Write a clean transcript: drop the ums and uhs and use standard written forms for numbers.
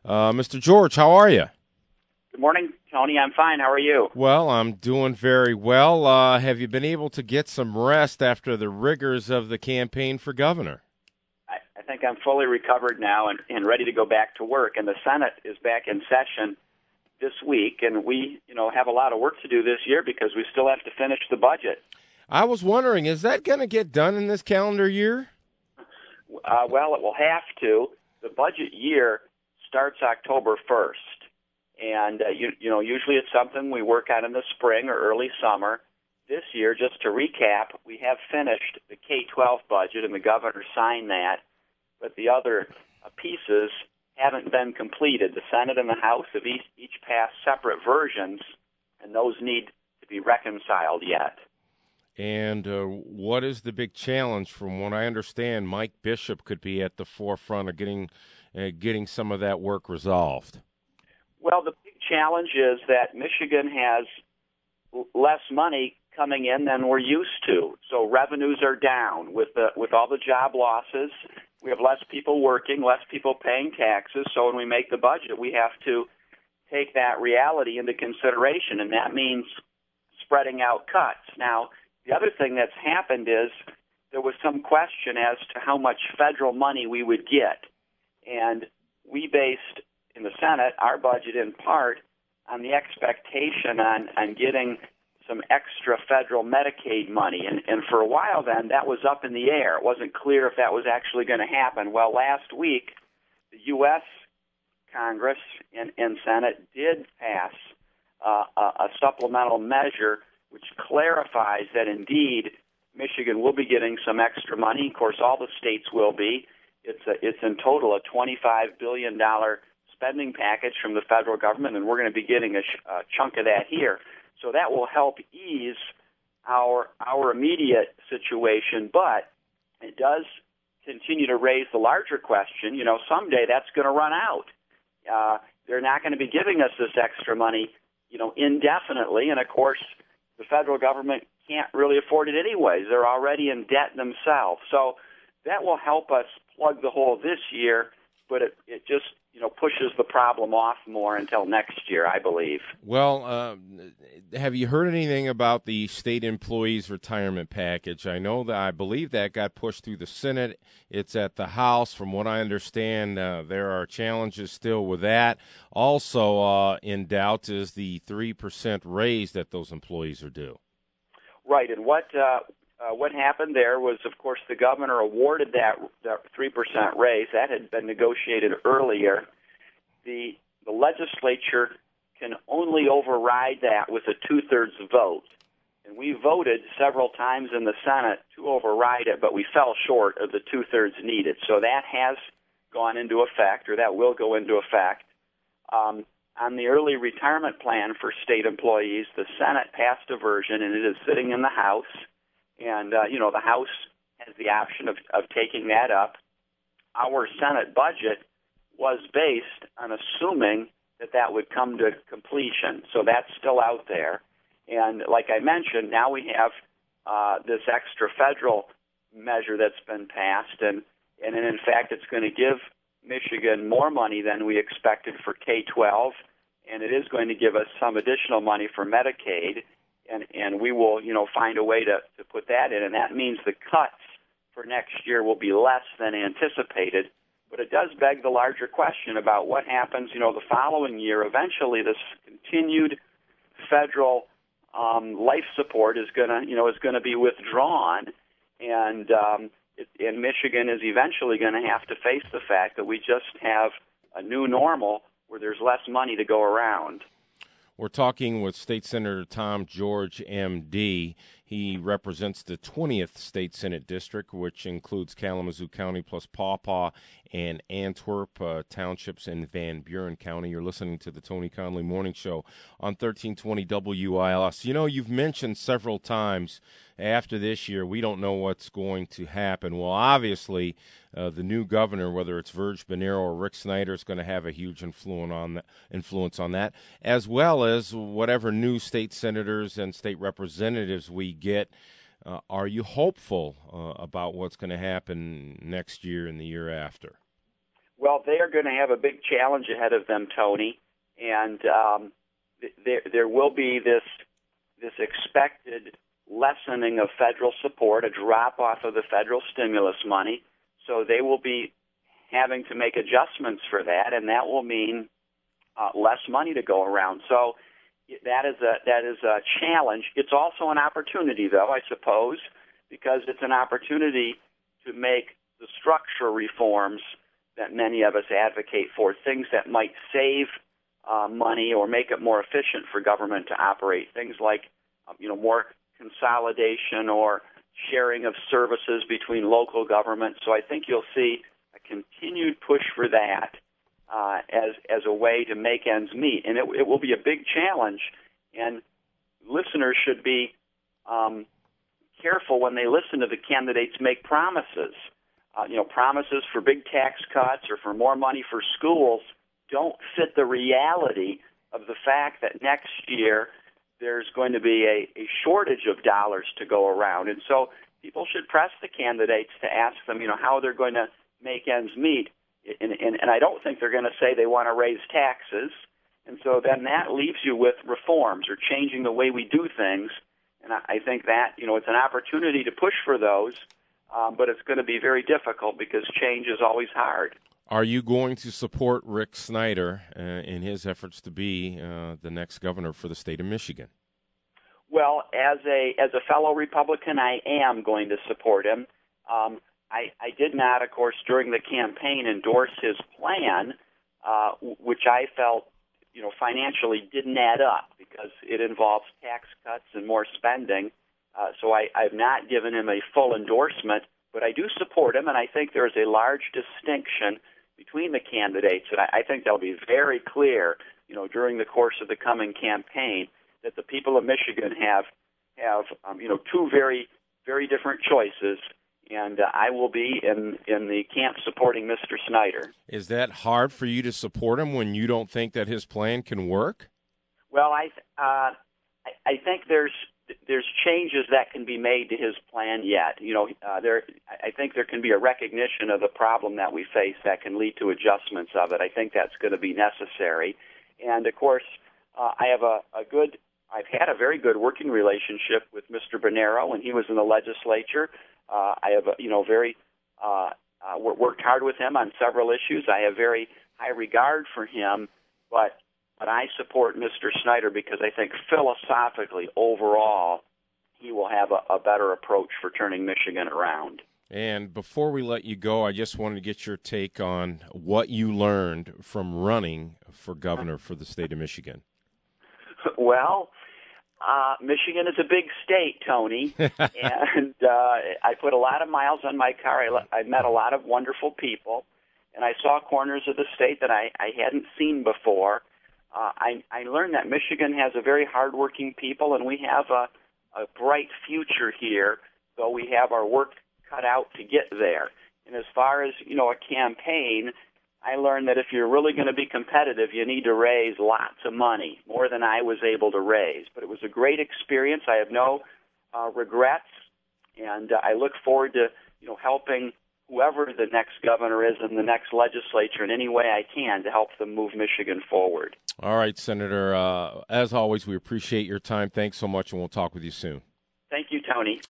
Mr. George, how are you? Good morning, Tony. I'm fine. How are you? Well, I'm doing very well. Have you been able to get some rest after the rigors of the campaign for governor? I think I'm fully recovered now and ready to go back to work. And the Senate is back in session this week, and we, have a lot of work to do this year because we still have to finish the budget. I was wondering, is that going to get done in this calendar year? Well, it will have to. The budget year starts October 1st. And, usually it's something we work on in the spring or early summer. This year, just to recap, we have finished the K-12 budget, and the governor signed that. But the other pieces haven't been completed. The Senate and the House have each passed separate versions, and those need to be reconciled yet. And what is the big challenge? From what I understand, Mike Bishop could be at the forefront of getting some of that work resolved. Well, the big challenge is that Michigan has less money coming in than we're used to. So revenues are down with all the job losses. We have less people working, less people paying taxes. So when we make the budget, we have to take that reality into consideration, and that means spreading out cuts. Now, the other thing that's happened is there was some question as to how much federal money we would get. And we based, in the Senate, our budget in part on the expectation on getting some extra federal Medicaid money. And for a while then, that was up in the air. It wasn't clear if that was actually going to happen. Well, last week, the U.S. Congress and Senate did pass a supplemental measure which clarifies that indeed Michigan will be getting some extra money. Of course, all the states will be. It's in total a $25 billion spending package from the federal government, and we're going to be getting a chunk of that here. So that will help ease our immediate situation, but it does continue to raise the larger question. Someday that's going to run out. They're not going to be giving us this extra money, indefinitely, and of course the federal government can't really afford it anyways. They're already in debt themselves. So that will help us plug the hole this year, but it just pushes the problem off more until next year, I believe. Well, have you heard anything about the state employees retirement package? I believe that got pushed through the Senate. It's at the House. From what I understand, there are challenges still with that. Also in doubt is the 3% raise that those employees are due. Right, and what happened there was, of course, the governor awarded that 3% raise. That had been negotiated earlier. The legislature can only override that with a two-thirds vote. And we voted several times in the Senate to override it, but we fell short of the two-thirds needed. So that has gone into effect, or that will go into effect. On the early retirement plan for state employees, the Senate passed a version, and it is sitting in the House. And, the House has the option of taking that up. Our Senate budget was based on assuming that would come to completion. So that's still out there. And like I mentioned, now we have this extra federal measure that's been passed. And in fact, it's going to give Michigan more money than we expected for K-12. And it is going to give us some additional money for Medicaid. And we will, find a way to put that in. And that means the cuts for next year will be less than anticipated. But it does beg the larger question about what happens, the following year. Eventually, this continued federal life support is going to be withdrawn. And Michigan is eventually going to have to face the fact that we just have a new normal where there's less money to go around. We're talking with State Senator Tom George, M.D. He represents the 20th State Senate District, which includes Kalamazoo County plus Paw Paw and Antwerp townships in Van Buren County. You're listening to the Tony Conley Morning Show on 1320 WILS. You've mentioned several times after this year, we don't know what's going to happen. Well, obviously, the new governor, whether it's Verge Bonero or Rick Snyder, is going to have a huge influence on that, as well as whatever new state senators and state representatives we get. Are you hopeful about what's going to happen next year and the year after? Well, they are going to have a big challenge ahead of them, Tony, and there will be this expected lessening of federal support, a drop-off of the federal stimulus money. So they will be having to make adjustments for that, and that will mean less money to go around. So that is a challenge. It's also an opportunity, though, I suppose, because it's an opportunity to make the structural reforms that many of us advocate for, things that might save money or make it more efficient for government to operate, things like more consolidation or sharing of services between local governments. So I think you'll see a continued push for that as a way to make ends meet. And it will be a big challenge, and listeners should be careful when they listen to the candidates make promises. Promises for big tax cuts or for more money for schools don't fit the reality of the fact that next year there's going to be a shortage of dollars to go around. And so people should press the candidates to ask them, how they're going to make ends meet. And I don't think they're going to say they want to raise taxes. And so then that leaves you with reforms or changing the way we do things. And I think that, it's an opportunity to push for those, but it's going to be very difficult because change is always hard. Are you going to support Rick Snyder in his efforts to be the next governor for the state of Michigan? Well, as a fellow Republican, I am going to support him. I did not, of course, during the campaign endorse his plan, which I felt, financially didn't add up because it involves tax cuts and more spending. So I've not given him a full endorsement, but I do support him, and I think there's a large distinction between the candidates, and I think that'll be very clear, during the course of the coming campaign, that the people of Michigan have two very, very different choices, and I will be in the camp supporting Mr. Snyder. Is that hard for you to support him when you don't think that his plan can work? Well, I think there's changes that can be made to his plan yet. I think there can be a recognition of the problem that we face that can lead to adjustments of it. I think that's going to be necessary. And of course, I've had a very good working relationship with Mr. Bernero when he was in the legislature. I have worked hard with him on several issues. I have very high regard for him, but I support Mr. Snyder because I think philosophically, overall, he will have a better approach for turning Michigan around. And before we let you go, I just wanted to get your take on what you learned from running for governor for the state of Michigan. Well, Michigan is a big state, Tony, and I put a lot of miles on my car. I met a lot of wonderful people, and I saw corners of the state that I hadn't seen before. I learned that Michigan has a very hardworking people, and we have a bright future here, though we have our work cut out to get there. And as far as, a campaign, I learned that if you're really going to be competitive, you need to raise lots of money, more than I was able to raise. But it was a great experience. I have no regrets, and I look forward to, helping whoever the next governor is in the next legislature in any way I can to help them move Michigan forward. All right, Senator. As always, we appreciate your time. Thanks so much, and we'll talk with you soon. Thank you, Tony.